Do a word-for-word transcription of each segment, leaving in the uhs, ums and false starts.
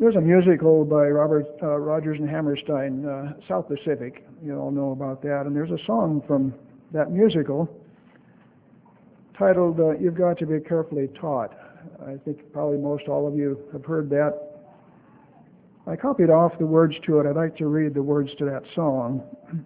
There's a musical by Robert uh, Rogers and Hammerstein, uh, South Pacific. You all know about that. And there's a song from that musical titled uh, You've Got to Be Carefully Taught. I think probably most all of you have heard that. I copied off the words to it. I'd like to read the words to that song.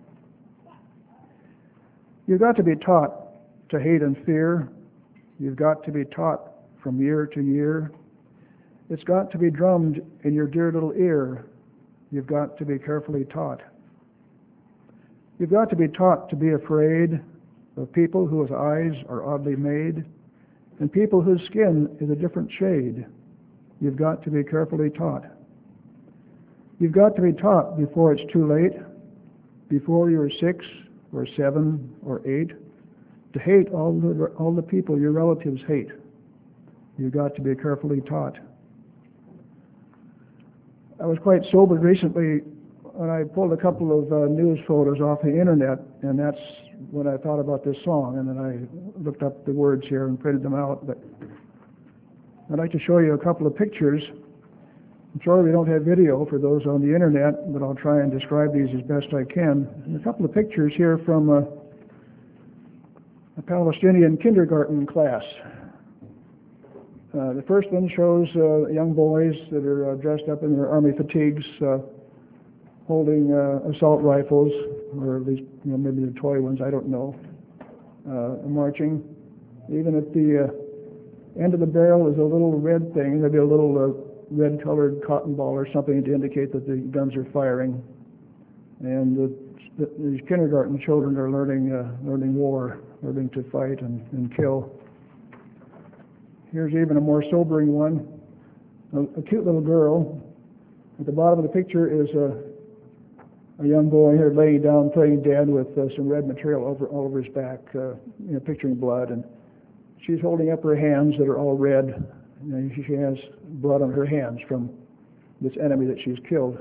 You've got to be taught to hate and fear. You've got to be taught from year to year. It's got to be drummed in your dear little ear. You've got to be carefully taught. You've got to be taught to be afraid of people whose eyes are oddly made and people whose skin is a different shade. You've got to be carefully taught. You've got to be taught before it's too late, before you're six or seven or eight, to hate all the, all the people your relatives hate. You've got to be carefully taught. I was quite sobered recently when I pulled a couple of uh, news photos off the internet, and that's when I thought about this song, and then I looked up the words here and printed them out. But I'd like to show you a couple of pictures. I'm sorry we don't have video for those on the internet, but I'll try and describe these as best I can. And a couple of pictures here from uh, a Palestinian kindergarten class. Uh, the first one shows uh, young boys that are uh, dressed up in their army fatigues, uh, holding uh, assault rifles, or at least, you know, maybe the toy ones, I don't know, uh, marching. Even at the uh, end of the barrel is a little red thing, maybe a little uh, red-colored cotton ball or something to indicate that the guns are firing. And the, the, these kindergarten children are learning, uh, learning war, learning to fight and, and kill. Here's even a more sobering one, a, a cute little girl. At the bottom of the picture is a, a young boy here laying down, playing dead with uh, some red material over, all over his back, uh, you know, picturing blood. And she's holding up her hands that are all red. You know, she has blood on her hands from this enemy that she's killed.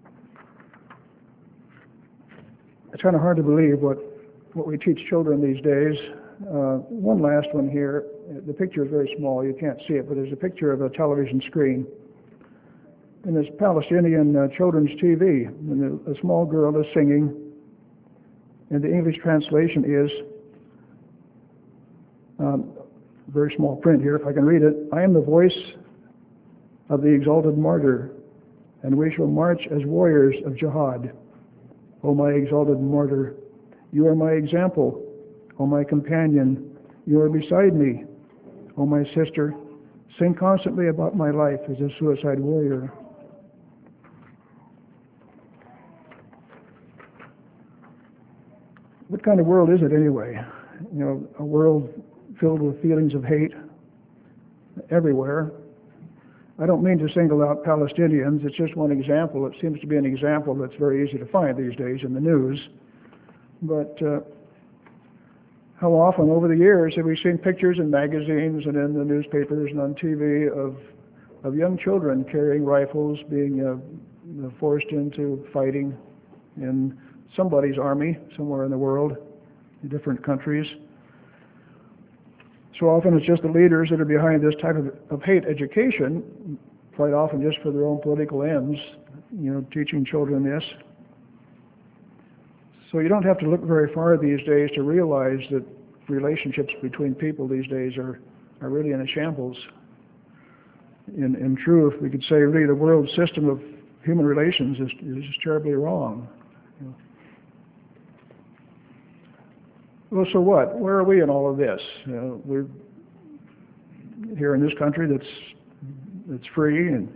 It's kind of hard to believe what, what we teach children these days. Uh, one last one here. The picture is very small, you can't see it, but there's a picture of a television screen. And there's Palestinian uh, children's T V, and a, a small girl is singing, and the English translation is, um, very small print here, if I can read it, I am the voice of the exalted martyr, and we shall march as warriors of jihad. O my exalted martyr, you are my example. O my companion, you are beside me. O my sister, sing constantly about my life as a suicide warrior. What kind of world is it anyway? You know, a world filled with feelings of hate everywhere. I don't mean to single out Palestinians. It's just one example. It seems to be an example that's very easy to find these days in the news. But uh, how often over the years have we seen pictures in magazines and in the newspapers and on T V of of young children carrying rifles, being uh, forced into fighting in somebody's army somewhere in the world, in different countries. So often it's just the leaders that are behind this type of, of hate education, quite often just for their own political ends, you know, teaching children this. So you don't have to look very far these days to realize that relationships between people these days are, are really in a shambles. In, in truth, we could say really the world system of human relations is, is terribly wrong. You know. Well, so what? Where are we in all of this? You know, we're here in this country that's that's free, and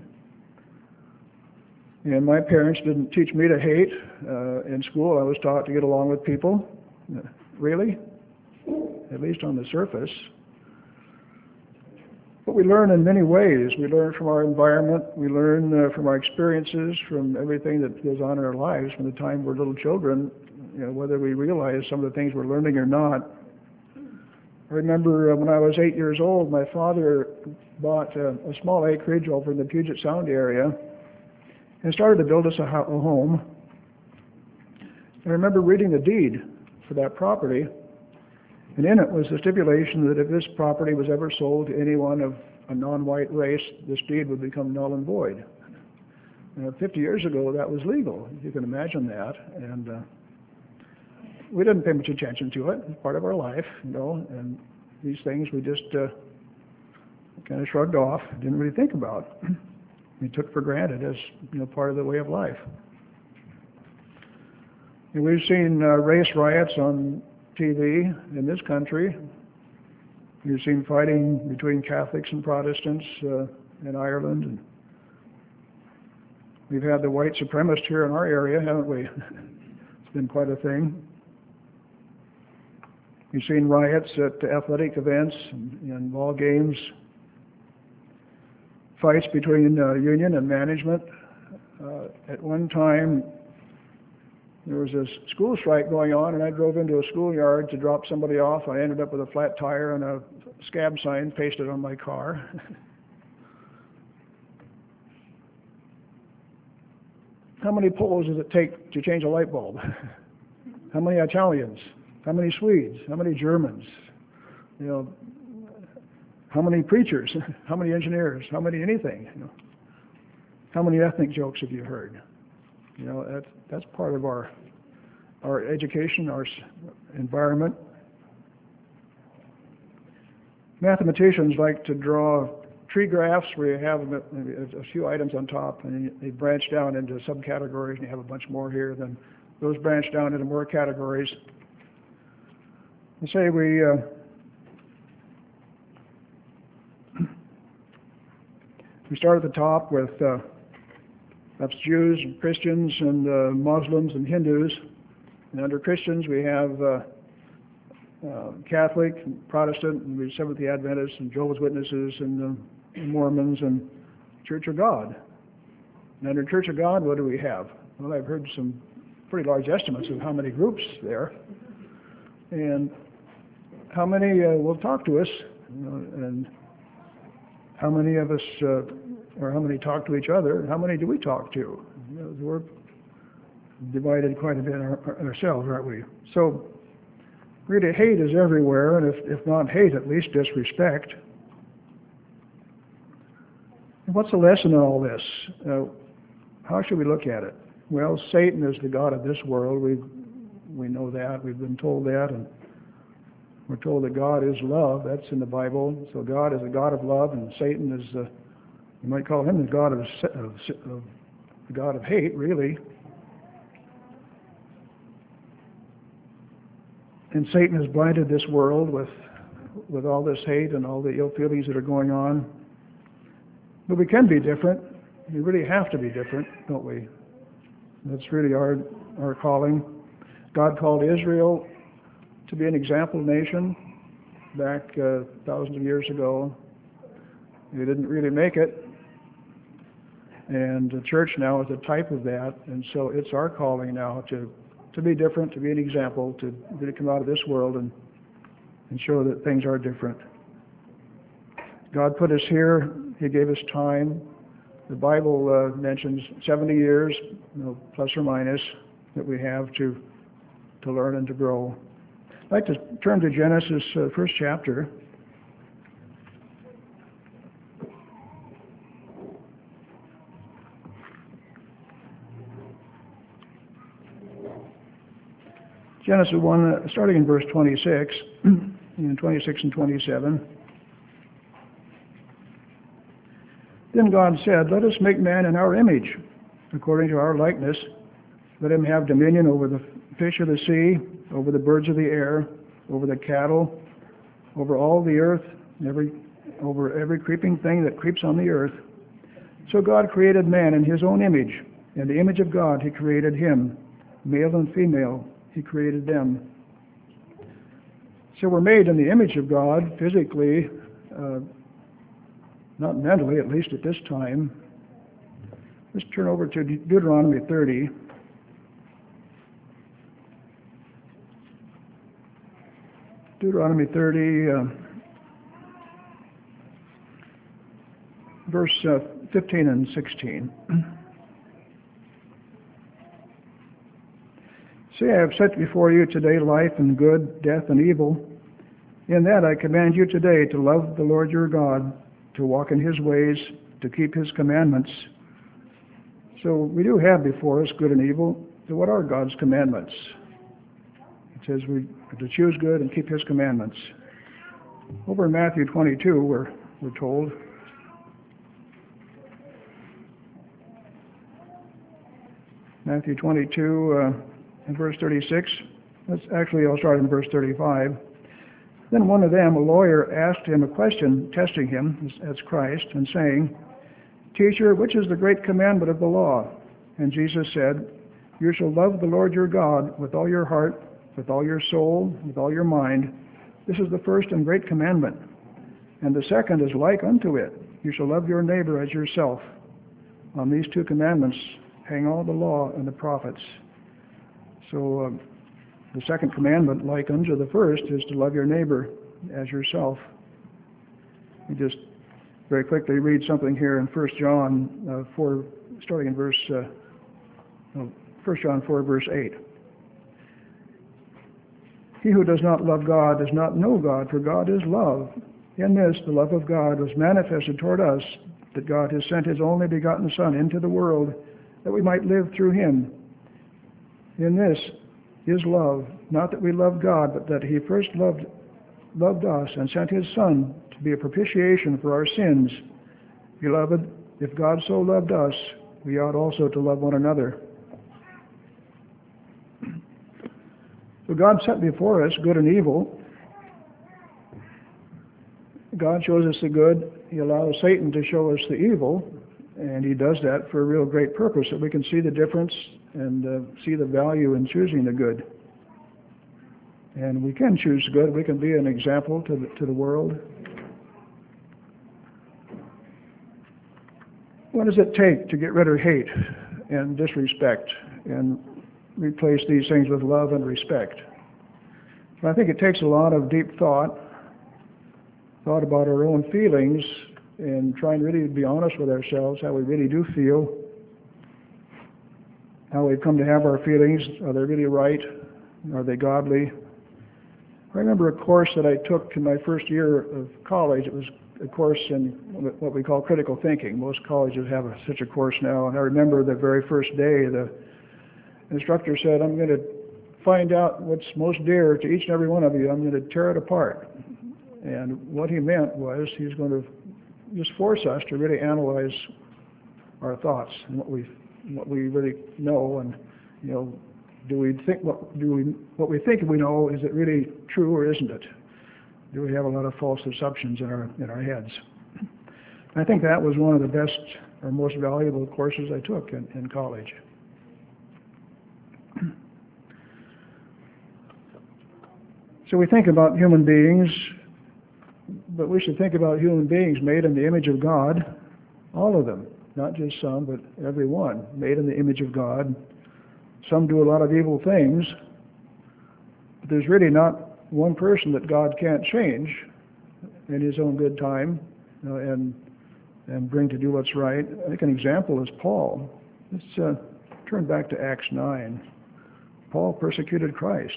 and my parents didn't teach me to hate. Uh, in school, I was taught to get along with people. Uh, really? At least on the surface. But we learn in many ways. We learn from our environment. We learn uh, from our experiences, from everything that goes on in our lives from the time we're little children, you know, whether we realize some of the things we're learning or not. I remember uh, when I was eight years old, my father bought uh, a small acreage over in the Puget Sound area and started to build us a, ho- a home. I remember reading the deed for that property, and in it was the stipulation that if this property was ever sold to anyone of a non-white race, this deed would become null and void. Uh, Fifty years ago, that was legal. You can imagine that, and uh, we didn't pay much attention to it. It's part of our life, you know, and these things we just uh, kind of shrugged off, didn't really think about. We took for granted as, you know, part of the way of life. And we've seen uh, race riots on T V in this country. We've seen fighting between Catholics and Protestants uh, in Ireland. And we've had the white supremacist here in our area, haven't we? It's been quite a thing. We've seen riots at athletic events and, and ball games, fights between uh, union and management. Uh, at one time, there was a school strike going on, and I drove into a schoolyard to drop somebody off. I ended up with a flat tire and a scab sign pasted on my car. How many Poles does it take to change a light bulb? How many Italians? How many Swedes? How many Germans? You know, how many preachers? How many engineers? How many anything? You know, how many ethnic jokes have you heard? You know, that's that's part of our our education, our environment. Mathematicians like to draw tree graphs where you have a few items on top and they branch down into subcategories, and you have a bunch more here. Then those branch down into more categories. And say we uh, we start at the top with uh, that's Jews and Christians and uh, Muslims and Hindus, and under Christians we have uh, uh, Catholic, and Protestant, and we Seventh-day Adventists and Jehovah's Witnesses and uh, Mormons and Church of God. And under Church of God, what do we have? Well, I've heard some pretty large estimates of how many groups there, and how many uh, will talk to us, you know, and how many of us, uh, or how many talk to each other, and how many do we talk to? You know, we're divided quite a bit our, ourselves, aren't we? So, really, hate is everywhere, and if, if not hate, at least disrespect. And what's the lesson in all this? Uh, how should we look at it? Well, Satan is the god of this world. We we know that. We've been told that, and we're told that God is love. That's in the Bible. So God is a God of love, and Satan is, uh, you might call him the God of, of, of the God of hate, really. And Satan has blinded this world with with all this hate and all the ill feelings that are going on. But we can be different. We really have to be different, don't we? That's really our our calling. God called Israel to be an example nation back uh, thousands of years ago. They didn't really make it. And the church now is a type of that. And so it's our calling now to, to be different, to be an example, to really come out of this world and, and show that things are different. God put us here. He gave us time. The Bible uh, mentions seventy years, you know, plus or minus, that we have to, to learn and to grow. I'd like to turn to Genesis, uh, first chapter. Genesis one, uh, starting in verse twenty-six, and twenty-six and twenty-seven. Then God said, "Let us make man in our image, according to our likeness. Let him have dominion over the fish of the sea, over the birds of the air, over the cattle, over all the earth, every, over every creeping thing that creeps on the earth." So God created man in his own image. In the image of God he created him. Male and female he created them. So we're made in the image of God physically, uh, not mentally, at least at this time. Let's turn over to De- Deuteronomy thirty. Deuteronomy thirty, uh, verse uh, fifteen and sixteen. See, I have set before you today life and good, death and evil. In that I command you today to love the Lord your God, to walk in his ways, to keep his commandments, So we do have before us good and evil. So what are God's commandments? It says we are to choose good and keep his commandments. Over in Matthew twenty-two, we're, we're told, Matthew twenty-two uh, and verse thirty-six. That's actually, I'll start in verse thirty-five. Then one of them, a lawyer, asked him a question, testing him, that's Christ, and saying, Teacher, which is the great commandment of the law? And Jesus said, You shall love the Lord your God with all your heart, with all your soul, with all your mind. This is the first and great commandment. And the second is like unto it. You shall love your neighbor as yourself. On these two commandments hang all the law and the prophets. So uh, the second commandment, like unto the first, is to love your neighbor as yourself. We just very quickly read something here in First John uh, four, starting in verse, uh, no, First John four, verse eight. He who does not love God does not know God, for God is love. In this, the love of God was manifested toward us, that God has sent his only begotten Son into the world, that we might live through him. In this is love, not that we loved God, but that he first loved, loved us and sent his Son to be a propitiation for our sins. Beloved, if God so loved us, we ought also to love one another. So God set before us good and evil. God shows us the good. He allows Satan to show us the evil, and he does that for a real great purpose, that we can see the difference and uh, see the value in choosing the good. And we can choose good. We can be an example to the, to the world. What does it take to get rid of hate and disrespect and replace these things with love and respect? I think it takes a lot of deep thought, thought about our own feelings, and trying really to be honest with ourselves, how we really do feel, how we've come to have our feelings. Are they really right? Are they godly? I remember a course that I took in my first year of college. It was a course in what we call critical thinking. Most colleges have a, such a course now. And I remember the very first day, the instructor said, I'm going to find out what's most dear to each and every one of you. I'm going to tear it apart. And what he meant was he's going to just force us to really analyze our thoughts and what we what we really know, and you know, do we think what do we what we think we know, is it really true or isn't it? Do we have a lot of false assumptions in our in our heads? I think that was one of the best or most valuable courses I took in, in college. So we think about human beings, but we should think about human beings made in the image of God, all of them, not just some, but every one, made in the image of God. Some do a lot of evil things, but there's really not one person that God can't change in his own good time uh, and and bring to do what's right. I think an example is Paul. Let's uh, turn back to Acts nine. Paul persecuted Christ.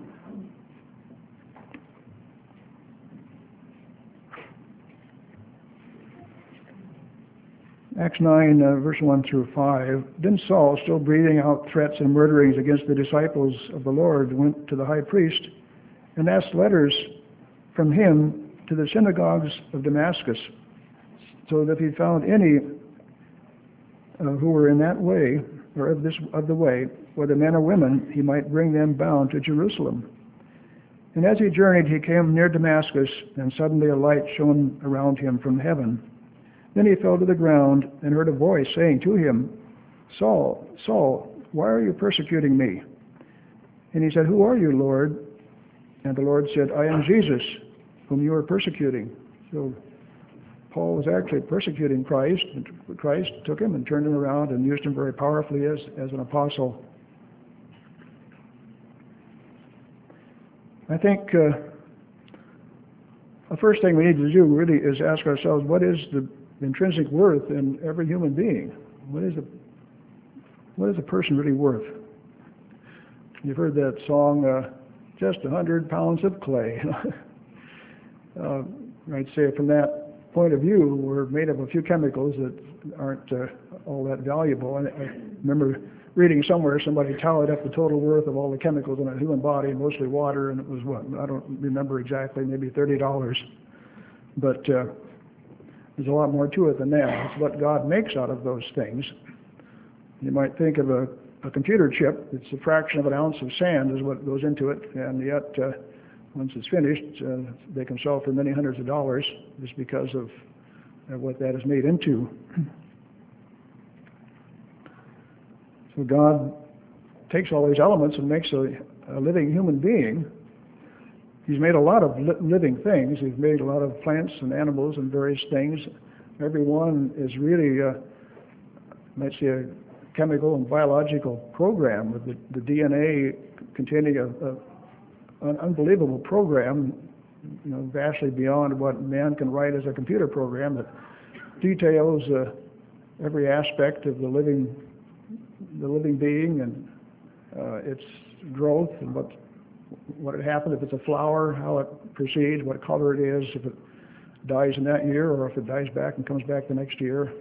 Acts nine, uh, verse one through five. Then Saul, still breathing out threats and murderings against the disciples of the Lord, went to the high priest and asked letters from him to the synagogues of Damascus, so that if he found any uh, who were in that way, or of this of the way, whether men or women, he might bring them bound to Jerusalem. And as he journeyed, he came near Damascus, and suddenly a light shone around him from heaven. Then he fell to the ground and heard a voice saying to him, Saul, Saul, why are you persecuting me? And he said, Who are you, Lord? And the Lord said, I am Jesus, whom you are persecuting. So Paul was actually persecuting Christ, and Christ took him and turned him around and used him very powerfully as, as an apostle. I think uh, the first thing we need to do really is ask ourselves, what is the intrinsic worth in every human being? What is a what is a person really worth? You've heard that song, uh, just a hundred pounds of clay. uh, I'd say from that point of view, we're made of a few chemicals that aren't uh, all that valuable. And I remember reading somewhere somebody tallied up the total worth of all the chemicals in a human body, mostly water, and it was what, I don't remember exactly, maybe thirty dollars. But uh, there's a lot more to it than that. It's what God makes out of those things. You might think of a, a computer chip. It's a fraction of an ounce of sand is what goes into it, and yet uh, once it's finished, uh, they can sell for many hundreds of dollars just because of uh, what that is made into. So God takes all these elements and makes a, a living human being. He's made a lot of li- living things. He's made a lot of plants and animals and various things. Every one is really, uh, let's say, a chemical and biological program with the, the D N A containing a, a, an unbelievable program, you know, vastly beyond what man can write as a computer program that details uh, every aspect of the living, the living being and uh, its growth and what what had happened, if it's a flower, how it proceeds, what color it is, if it dies in that year or if it dies back and comes back the next year.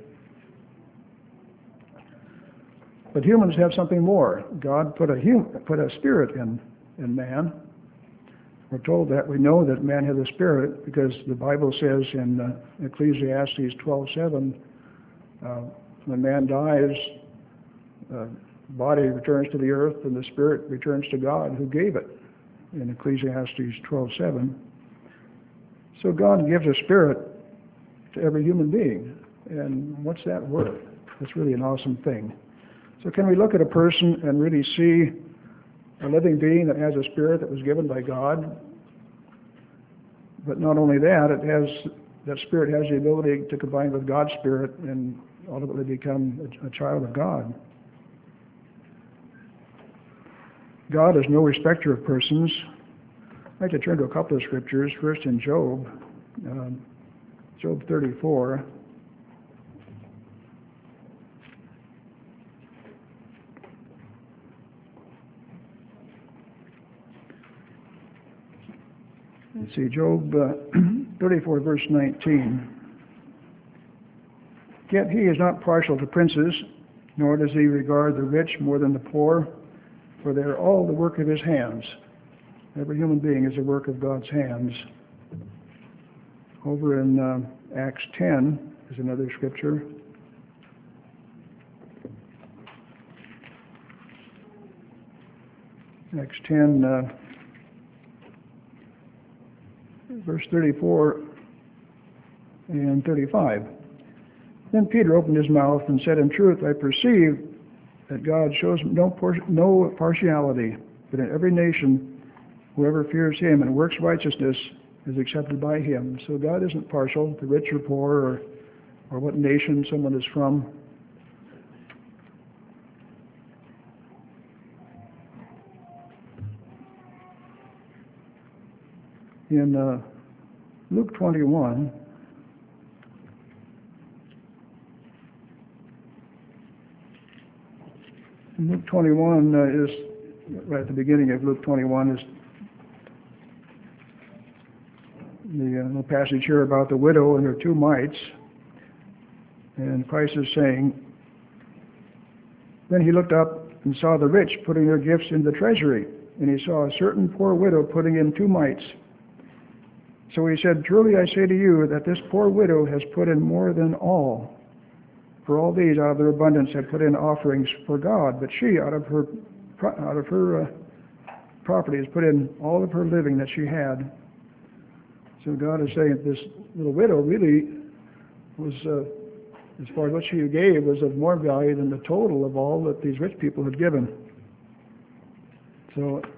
But humans have something more. God put a hum, put a spirit in, in man. We're told that. We know that man has a spirit because the Bible says in uh, Ecclesiastes twelve seven, uh, when man dies, uh, body returns to the earth and the spirit returns to God who gave it, in Ecclesiastes twelve seven. So God gives a spirit to every human being. And what's that worth? That's really an awesome thing. So can we look at a person and really see a living being that has a spirit that was given by God? But not only that, it has that spirit has the ability to combine with God's spirit and ultimately become a, a child of God. God is no respecter of persons. I'd like to turn to a couple of scriptures. First in Job, um, Job thirty-four. Let's see, Job uh, thirty-four, verse nineteen. Yet he is not partial to princes, nor does he regard the rich more than the poor, for they are all the work of his hands. Every human being is a work of God's hands. Over in uh, Acts ten is another scripture. Acts ten, uh, verse thirty-four and thirty-five. Then Peter opened his mouth and said, in truth, I perceive that God shows no, por- no partiality, but in every nation, whoever fears him and works righteousness is accepted by him. So God isn't partial to rich or poor or, or what nation someone is from. In uh, Luke twenty-one, Luke twenty-one uh, is, right at the beginning of Luke twenty-one, is the uh, little passage here about the widow and her two mites. And Christ is saying, then he looked up and saw the rich putting their gifts in the treasury, and he saw a certain poor widow putting in two mites. So he said, truly I say to you that this poor widow has put in more than all. For all these out of their abundance have put in offerings for God, but she out of her out of her uh, property has put in all of her living that she had. So God is saying that this little widow really was, uh, as far as what she gave, was of more value than the total of all that these rich people had given. So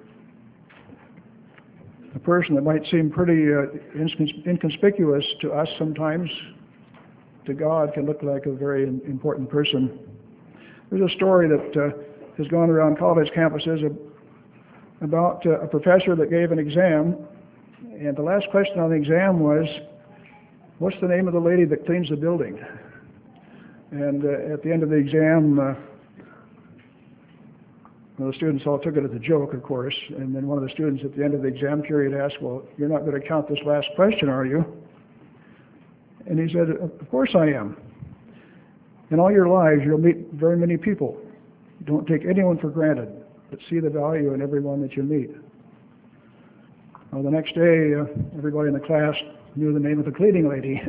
a person that might seem pretty uh, incons- inconspicuous to us sometimes, to God can look like a very important person. There's a story that uh, has gone around college campuses about uh, a professor that gave an exam, and the last question on the exam was, what's the name of the lady that cleans the building? And uh, at the end of the exam, uh, well, the students all took it as a joke, of course, and then one of the students at the end of the exam period asked, well, you're not going to count this last question, are you? And he said, of course I am. In all your lives, you'll meet very many people. Don't take anyone for granted, but see the value in everyone that you meet. Well, the next day, uh, everybody in the class knew the name of the cleaning lady.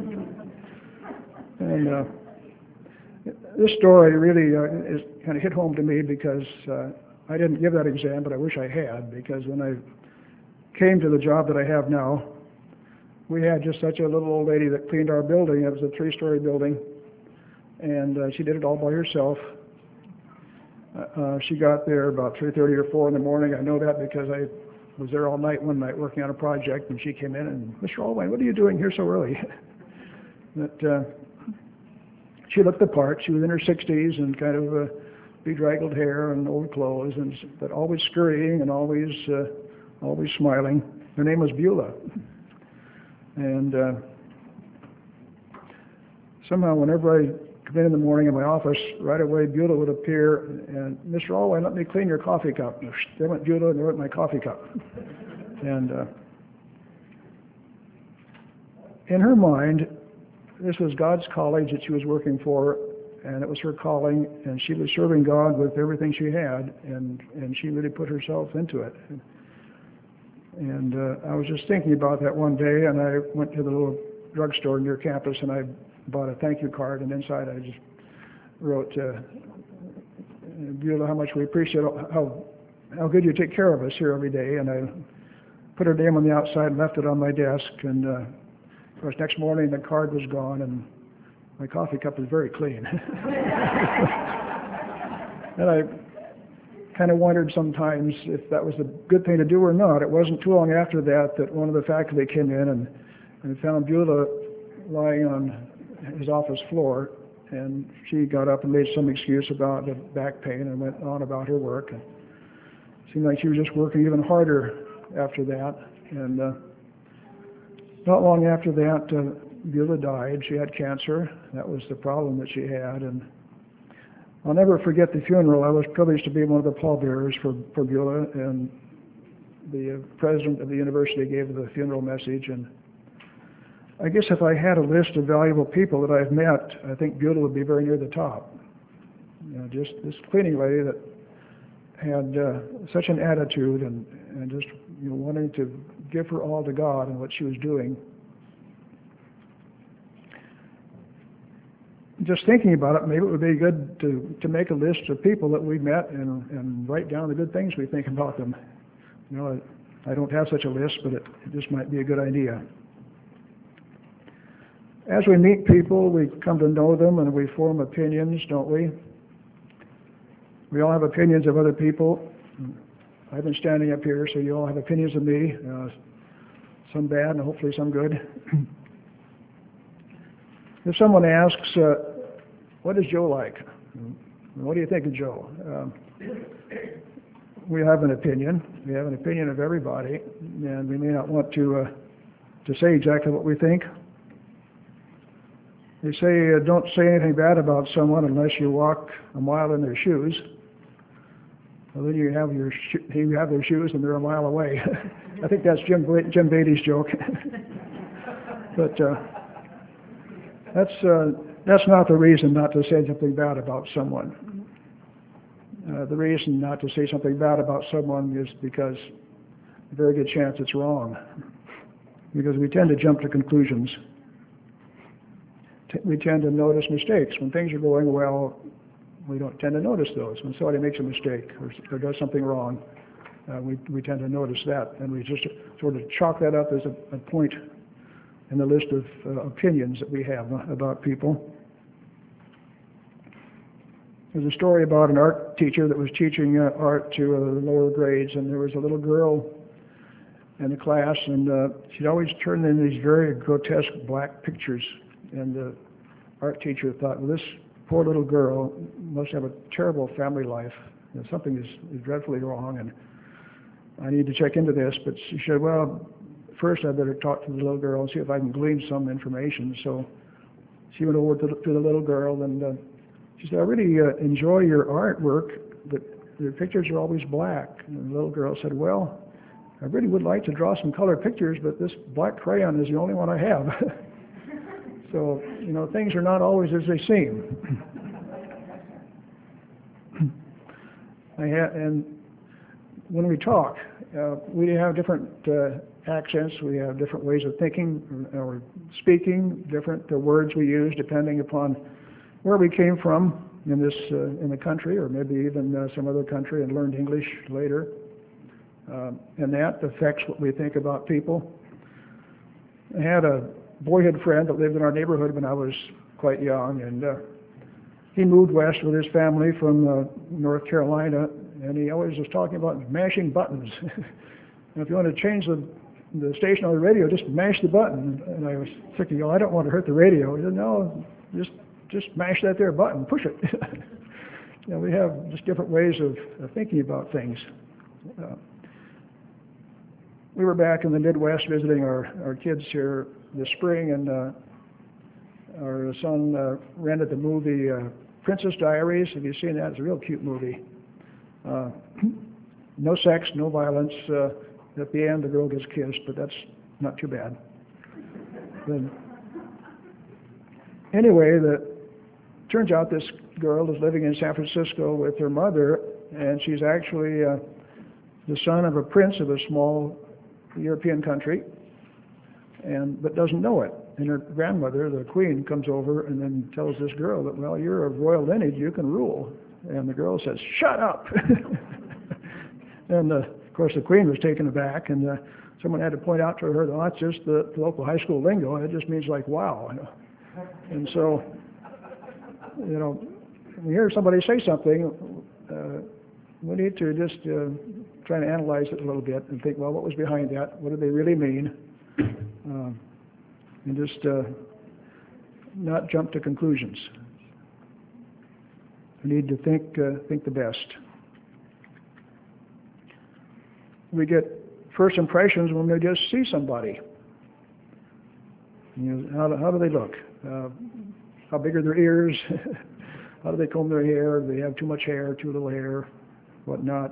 And uh, this story really uh, is kind of hit home to me because uh, I didn't give that exam, but I wish I had, because when I came to the job that I have now, we had just such a little old lady that cleaned our building. It was a three-story building, and uh, she did it all by herself. Uh, she got there about three thirty or four in the morning. I know that because I was there all night one night working on a project, and she came in and, "Mister Allwine, what are you doing here so early?" But uh, she looked the part. She was in her sixties and kind of uh, bedraggled hair and old clothes, and but always scurrying and always uh, always smiling. Her name was Beulah. And uh, somehow whenever I come in in the morning in my office, right away Beulah would appear and, "Mister Allwine, let me clean your coffee cup." And there went Beulah, and there went my coffee cup. And uh, in her mind, this was God's college that she was working for, and it was her calling, and she was serving God with everything she had, and, and she really put herself into it. And uh, I was just thinking about that one day, and I went to the little drugstore near campus, and I bought a thank you card, and inside I just wrote, uh, "Beulah, how much we appreciate how how good you take care of us here every day." And I put her name on the outside and left it on my desk, and uh, of course next morning the card was gone, and my coffee cup was very clean. And I kind of wondered sometimes if that was a good thing to do or not. It wasn't too long after that that one of the faculty came in and, and found Beulah lying on his office floor, and she got up and made some excuse about the back pain and went on about her work. And it seemed like she was just working even harder after that. And uh, not long after that, uh, Beulah died. She had cancer. That was the problem that she had. And I'll never forget the funeral. I was privileged to be one of the pallbearers for, for Beulah, and the uh, president of the university gave the funeral message. And I guess if I had a list of valuable people that I've met, I think Beulah would be very near the top. You know, just this cleaning lady that had uh, such an attitude and, and just you know, wanting to give her all to God and what she was doing. Just thinking about it, maybe it would be good to, to make a list of people that we met and, and write down the good things we think about them. You know, I, I don't have such a list, but it, it just might be a good idea. As we meet people, we come to know them and we form opinions, don't we? We all have opinions of other people. I've been standing up here, so you all have opinions of me, uh, some bad and hopefully some good. If someone asks, uh, what is Joe like? What do you think of Joe? Um, we have an opinion. We have an opinion of everybody, and we may not want to uh, to say exactly what we think. They say uh, don't say anything bad about someone unless you walk a mile in their shoes. Well, then you have your sho- you have their shoes and they're a mile away. I think that's Jim Jim Beatty's joke. But uh, that's uh, that's not the reason not to say something bad about someone. Uh, the reason not to say something bad about someone is because a very good chance it's wrong. Because we tend to jump to conclusions. We tend to notice mistakes. When things are going well, we don't tend to notice those. When somebody makes a mistake or, or does something wrong, uh, we, we tend to notice that. And we just sort of chalk that up as a, a point in the list of uh, opinions that we have about people. There's a story about an art teacher that was teaching uh, art to uh, the lower grades, and there was a little girl in the class, and uh, she'd always turn in these very grotesque black pictures. And the art teacher thought, well, this poor little girl must have a terrible family life. You know, something is, is dreadfully wrong, and I need to check into this. But she said, well, first I better talk to the little girl and see if I can glean some information. So she went over to the, to the little girl, and uh, she said, I really uh, enjoy your artwork, but your pictures are always black. And the little girl said, well, I really would like to draw some color pictures, but this black crayon is the only one I have. So, you know, things are not always as they seem. I ha- and when we talk, uh, we have different uh, accents, we have different ways of thinking or, or speaking, different uh, words we use depending upon where we came from in this uh, in the country, or maybe even uh, some other country and learned English later. Uh, and that affects what we think about people. I had a boyhood friend that lived in our neighborhood when I was quite young, and uh, he moved west with his family from uh, North Carolina, and he always was talking about mashing buttons. And if you want to change the, the station on the radio, just mash the button. And I was thinking, oh, I don't want to hurt the radio. He said, no, just just mash that there button, push it. You know, we have just different ways of, of thinking about things. Uh, we were back in the Midwest visiting our, our kids here this spring, and uh, our son uh, rented the movie uh, Princess Diaries. Have you seen that? It's a real cute movie. Uh, no sex, no violence. Uh, at the end, the girl gets kissed, but that's not too bad. Then, anyway, the turns out this girl is living in San Francisco with her mother, and she's actually uh, the son of a prince of a small European country, and but doesn't know it. And her grandmother, the queen, comes over and then tells this girl that, well, you're of royal lineage, you can rule. And the girl says, shut up! And uh, of course the queen was taken aback, and uh, someone had to point out to her that, well, that's just the, the local high school lingo, it just means like, wow. And so, you know, when you hear somebody say something, uh, we need to just uh, try to analyze it a little bit and think, well, what was behind that? What did they really mean? Uh, and just uh, not jump to conclusions. We need to think uh, think the best. We get first impressions when we just see somebody. You know, how, do, how do they look? Uh, how big are their ears? How do they comb their hair? Do they have too much hair, too little hair, whatnot?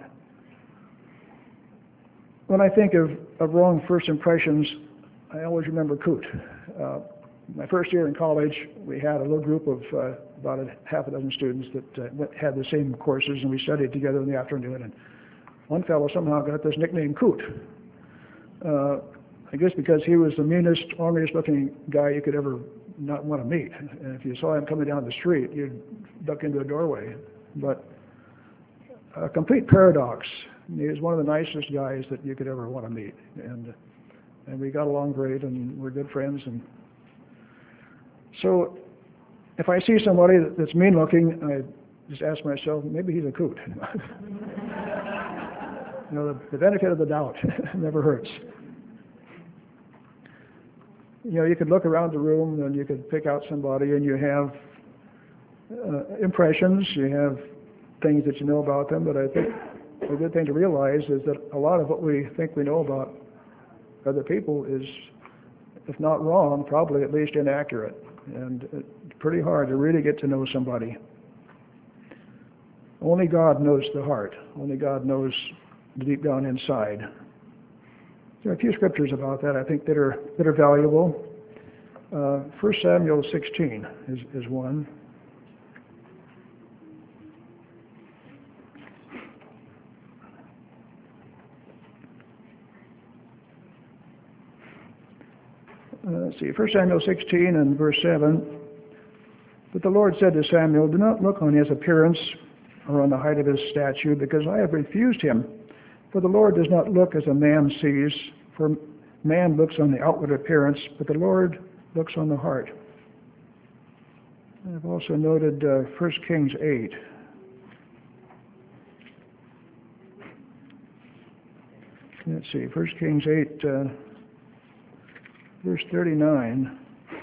When I think of, of wrong first impressions, I always remember Coot. Uh, my first year in college, we had a little group of uh, about a half a dozen students that uh, went, had the same courses, and we studied together in the afternoon. And one fellow somehow got this nickname Coot. Uh, I guess because he was the meanest, ornery-looking guy you could ever not want to meet. And if you saw him coming down the street, you'd duck into a doorway. But a complete paradox. He was one of the nicest guys that you could ever want to meet. And and we got along great, and we're good friends. And so if I see somebody that's mean-looking, I just ask myself, maybe he's a Coot. You know, the, the benefit of the doubt never hurts. You know, you could look around the room and you could pick out somebody, and you have uh, impressions, you have things that you know about them, but I think a good thing to realize is that a lot of what we think we know about other people is, if not wrong, probably at least inaccurate. And it's pretty hard to really get to know somebody. Only God knows the heart. Only God knows deep down inside. There are a few scriptures about that, I think, that are that are valuable. Uh, First Samuel sixteen is, is one. Uh, let's see, First Samuel sixteen and verse seven. But the Lord said to Samuel, do not look on his appearance or on the height of his stature, because I have refused him. For the Lord does not look as a man sees, for man looks on the outward appearance, but the Lord looks on the heart. I've also noted uh, First Kings eight. Let's see, First Kings eight, uh, verse thirty-nine.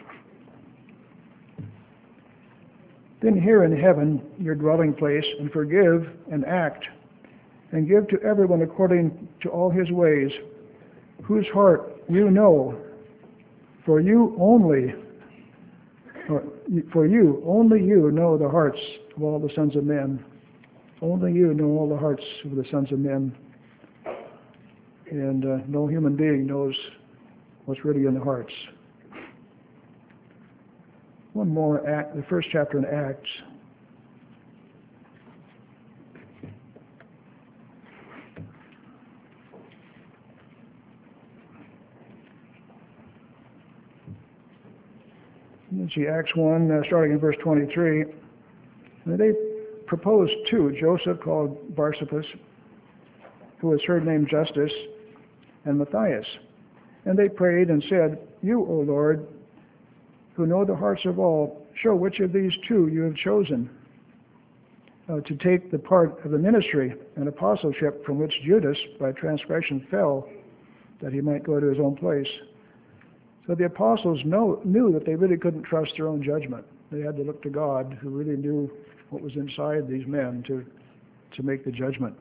Then hear in heaven your dwelling place, and forgive and act, and give to everyone according to all his ways, whose heart you know, for you only, or for you, only you know the hearts of all the sons of men. Only you know all the hearts of the sons of men. And uh, no human being knows what's really in the hearts. one more act, the first chapter in Acts. Let's see, Acts one, uh, starting in verse twenty-three. And they proposed two, Joseph called Barsabas, who was surnamed Justus, and Matthias. And they prayed and said, "You, O Lord, who know the hearts of all, show which of these two you have chosen uh, to take the part of the ministry and apostleship from which Judas by transgression fell, that he might go to his own place." So the apostles know, knew that they really couldn't trust their own judgment. They had to look to God, who really knew what was inside these men, to, to make the judgment.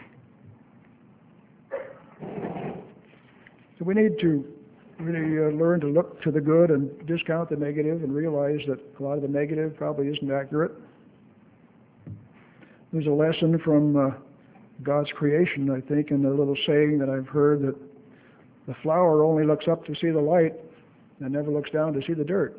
So we need to really uh, learn to look to the good and discount the negative and realize that a lot of the negative probably isn't accurate. There's a lesson from uh, God's creation, I think, in the little saying that I've heard, that the flower only looks up to see the light and never looks down to see the dirt.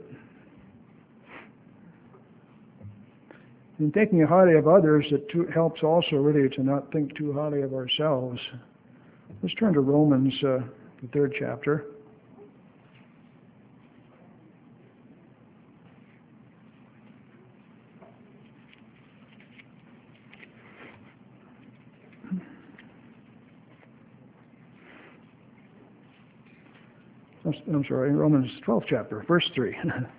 In thinking highly of others, it too helps also really to not think too highly of ourselves. Let's turn to Romans, uh, the third chapter. I'm sorry, Romans twelfth chapter, verse three.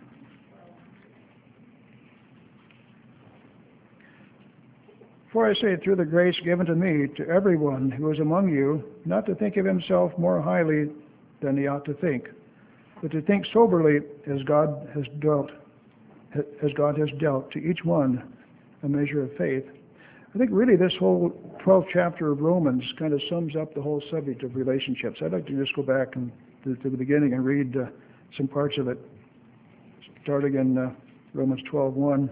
For I say, through the grace given to me, to everyone who is among you, not to think of himself more highly than he ought to think, but to think soberly as God has dealt, as God has dealt to each one a measure of faith. I think really this whole twelfth chapter of Romans kind of sums up the whole subject of relationships. I'd like to just go back and to, to the beginning and read uh, some parts of it, starting in uh, Romans twelve one.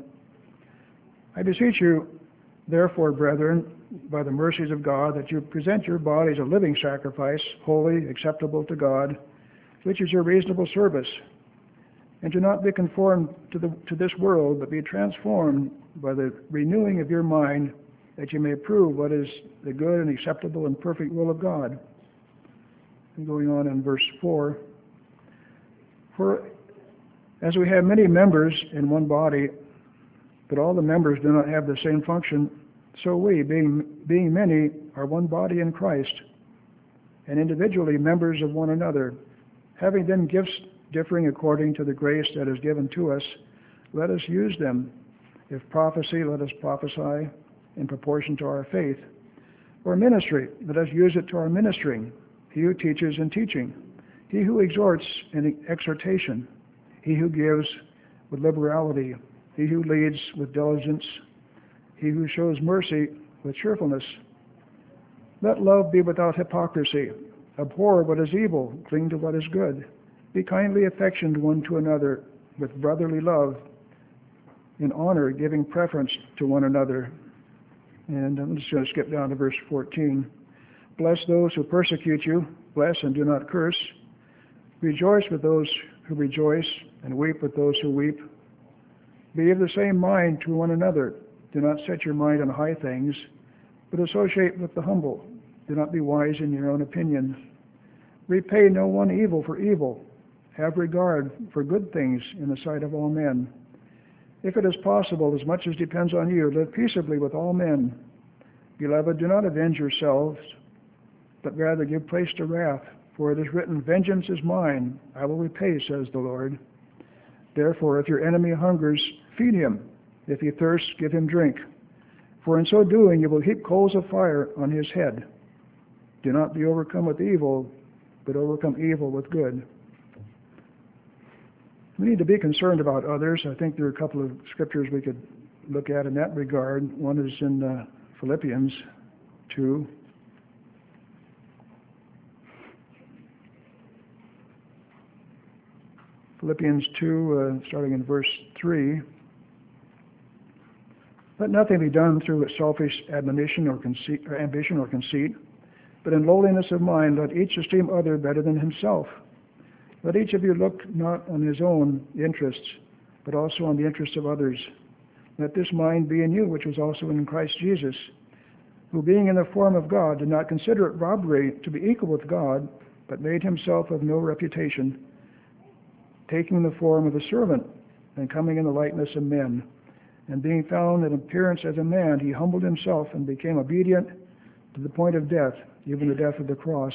I beseech you, therefore, brethren, by the mercies of God, that you present your bodies a living sacrifice, holy, acceptable to God, which is your reasonable service. And do not be conformed to, the, to this world, but be transformed by the renewing of your mind, that you may prove what is the good and acceptable and perfect will of God. And going on in verse four, for as we have many members in one body, but all the members do not have the same function, so we, being, being many, are one body in Christ, and individually members of one another. Having then gifts differing according to the grace that is given to us, let us use them. If prophecy, let us prophesy in proportion to our faith. Or ministry, let us use it to our ministering. He who teaches in teaching. He who exhorts in exhortation. He who gives with liberality. He who leads with diligence. He who shows mercy with cheerfulness. Let love be without hypocrisy. Abhor what is evil. Cling to what is good. Be kindly affectioned one to another with brotherly love, in honor, giving preference to one another. And I'm just going to skip down to verse fourteen. Bless those who persecute you. Bless and do not curse. Rejoice with those who rejoice, and weep with those who weep. Be of the same mind to one another. Do not set your mind on high things, but associate with the humble. Do not be wise in your own opinion. Repay no one evil for evil. Have regard for good things in the sight of all men. If it is possible, as much as depends on you, live peaceably with all men. Beloved, do not avenge yourselves, but rather give place to wrath, for it is written, vengeance is mine, I will repay, says the Lord. Therefore, if your enemy hungers, feed him. If he thirsts, give him drink. For in so doing, you will heap coals of fire on his head. Do not be overcome with evil, but overcome evil with good. We need to be concerned about others. I think there are a couple of scriptures we could look at in that regard. One is in uh, Philippians two. Philippians two, uh, starting in verse three. Let nothing be done through selfish admonition or, conceit, or ambition or conceit, but in lowliness of mind let each esteem other better than himself. Let each of you look not on his own interests, but also on the interests of others. Let this mind be in you, which was also in Christ Jesus, who being in the form of God did not consider it robbery to be equal with God, but made himself of no reputation, taking the form of a servant and coming in the likeness of men. And being found in appearance as a man, he humbled himself and became obedient to the point of death, even the death of the cross.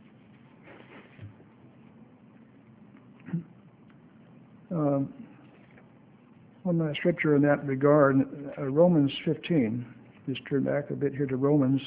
Um, one uh, scripture in that regard, uh, Romans fifteen. Just turn back a bit here to Romans.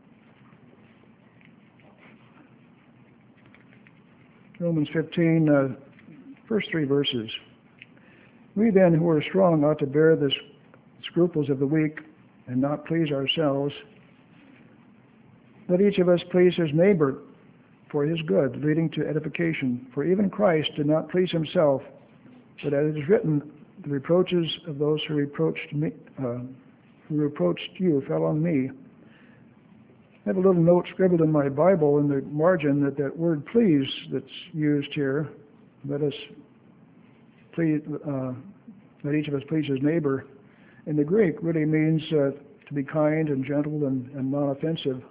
Romans fifteen, uh, first three verses. We then who are strong ought to bear the scruples of the weak and not please ourselves. Let each of us please his neighbor for his good, leading to edification. For even Christ did not please himself, but as it is written, the reproaches of those who reproached me, uh, who reproached you fell on me. I have a little note scribbled in my Bible in the margin that that word please that's used here, let us please, uh, let each of us please his neighbor, in the Greek really means uh, to be kind and gentle and, and non-offensive.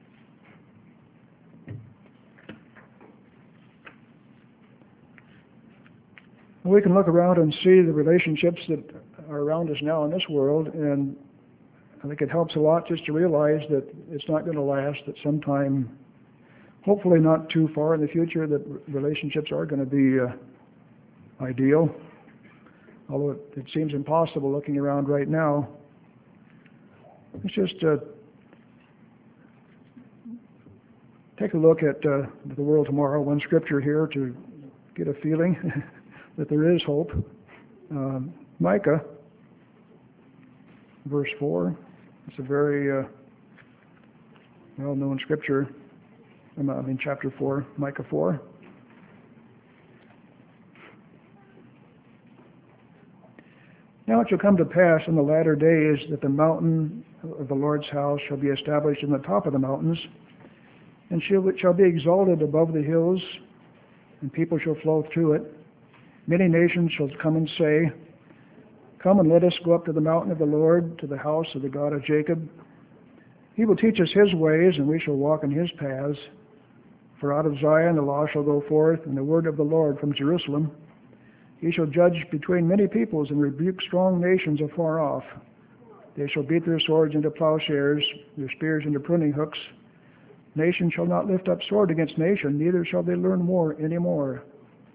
We can look around and see the relationships that are around us now in this world, and I think it helps a lot just to realize that it's not going to last, that sometime, hopefully not too far in the future, that relationships are going to be uh, ideal, although it, it seems impossible looking around right now. Let's just uh, take a look at uh, the world tomorrow, one scripture here to get a feeling that there is hope. Um, Micah, verse four. It's a very uh, well-known scripture. I mean, chapter four, Micah four. Now it shall come to pass in the latter days that the mountain of the Lord's house shall be established in the top of the mountains, and shall, it shall be exalted above the hills, and people shall flow through it. Many nations shall come and say, come and let us go up to the mountain of the Lord, to the house of the God of Jacob. He will teach us his ways, and we shall walk in his paths. For out of Zion the law shall go forth, and the word of the Lord from Jerusalem. He shall judge between many peoples, and rebuke strong nations afar off. They shall beat their swords into plowshares, their spears into pruning hooks. Nation shall not lift up sword against nation, neither shall they learn war any more.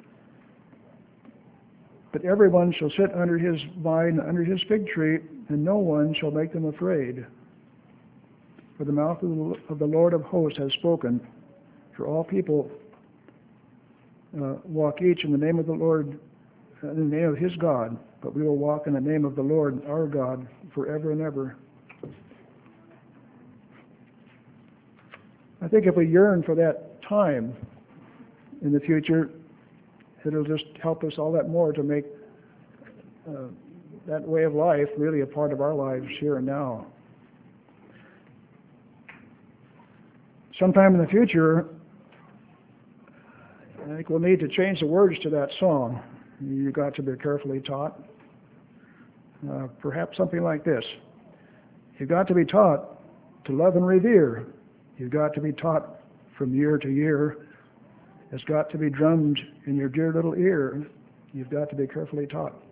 But everyone shall sit under his vine, under his fig tree, and no one shall make them afraid. For the mouth of the Lord of hosts has spoken. For all people uh, walk each in the name of the Lord, in the name of his God, but we will walk in the name of the Lord our God forever and ever. I think if we yearn for that time in the future, it'll just help us all that more to make uh, that way of life really a part of our lives here and now. Sometime in the future, I think we'll need to change the words to that song. You got to be carefully taught. Uh, perhaps something like this. You've got to be taught to love and revere. You've got to be taught from year to year. It's got to be drummed in your dear little ear. You've got to be carefully taught.